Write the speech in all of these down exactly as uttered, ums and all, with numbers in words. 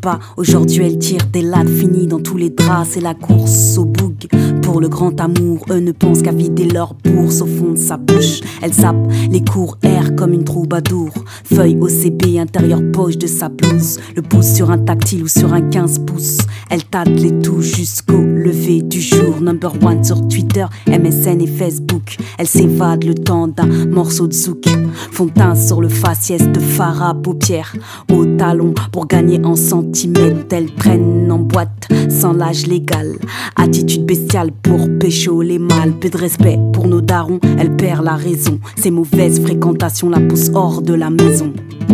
pas, aujourd'hui elle tire des lattes finies dans tous les draps. C'est la course au boug pour le grand amour. Eux ne pensent qu'à vider leur bourse au fond de sa bouche. Elle zappe les cours air comme une troubadour. Feuille O C B, intérieur poche de sa blouse. Le pouce sur un tactile ou sur un quinze pouces. Elle tâte les touches jusqu'au lever du jour. Number one sur Twitter, M S N et Facebook. Elle s'évade le temps d'un morceau de zouk. Fond de teint sur le faciès de Farah, paupières au talon pour gagner en centimètres. Elle traîne en boîte sans l'âge légal. Attitude bestiale pour pécho les mâles. Peu de respect pour nos darons, elle perd la raison. Ses mauvaises fréquentations la poussent hors de la maison.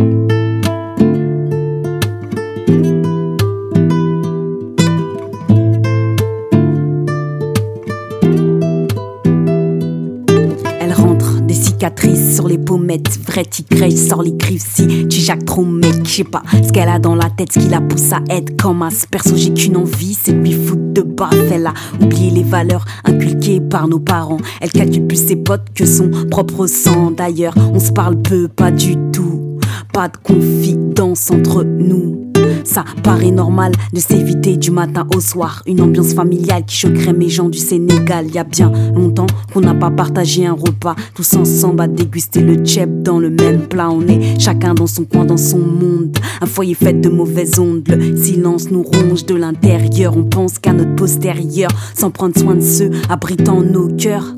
Cicatrices sur les pommettes, vrai tigresse sort les griffes si tu jacques trop mec. J'sais pas ce qu'elle a dans la tête, ce qui la pousse à être comme as. Perso j'ai qu'une envie, c'est de lui foutre de baffe. Elle a oublié les valeurs inculquées par nos parents. Elle calcule plus ses potes que son propre sang. D'ailleurs on se parle peu, pas du tout. Pas de confidence entre nous. Ça paraît normal de s'éviter du matin au soir. Une ambiance familiale qui choquerait mes gens du Sénégal. Y a bien longtemps qu'on n'a pas partagé un repas tous ensemble à déguster le tchèp dans le même plat. On est chacun dans son coin, dans son monde. Un foyer fait de mauvaises ondes. Le silence nous ronge de l'intérieur. On pense qu'à notre postérieur, sans prendre soin de ceux abritant nos cœurs.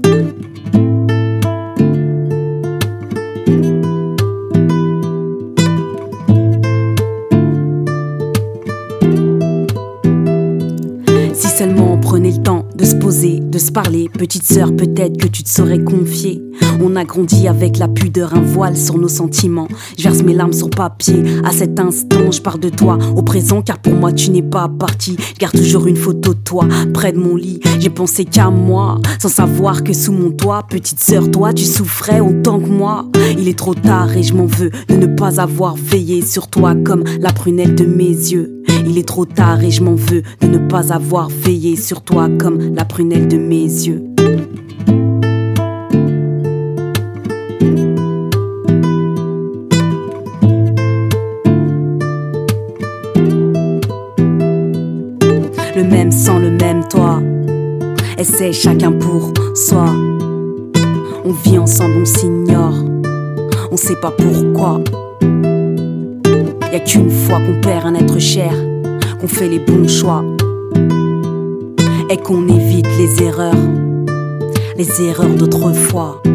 Seulement on prenait le temps de se poser, de se parler. Petite sœur, peut-être que tu te serais confiée. On a grandi avec la pudeur, un voile sur nos sentiments. Je verse mes larmes sur papier. À cet instant, je pars de toi au présent, car pour moi tu n'es pas parti. Je garde toujours une photo de toi près de mon lit. J'ai pensé qu'à moi, sans savoir que sous mon toit, petite sœur, toi tu souffrais autant que moi. Il est trop tard et je m'en veux de ne pas avoir veillé sur toi comme la prunelle de mes yeux. Il est trop tard et je m'en veux de ne pas avoir veillé sur toi comme la prunelle de mes yeux. Le même sang, le même toit. Essaie chacun pour soi. On vit ensemble, on s'ignore. On sait pas pourquoi. Y'a qu'une fois qu'on perd un être cher, qu'on fait les bons choix et qu'on évite les erreurs, les erreurs d'autrefois.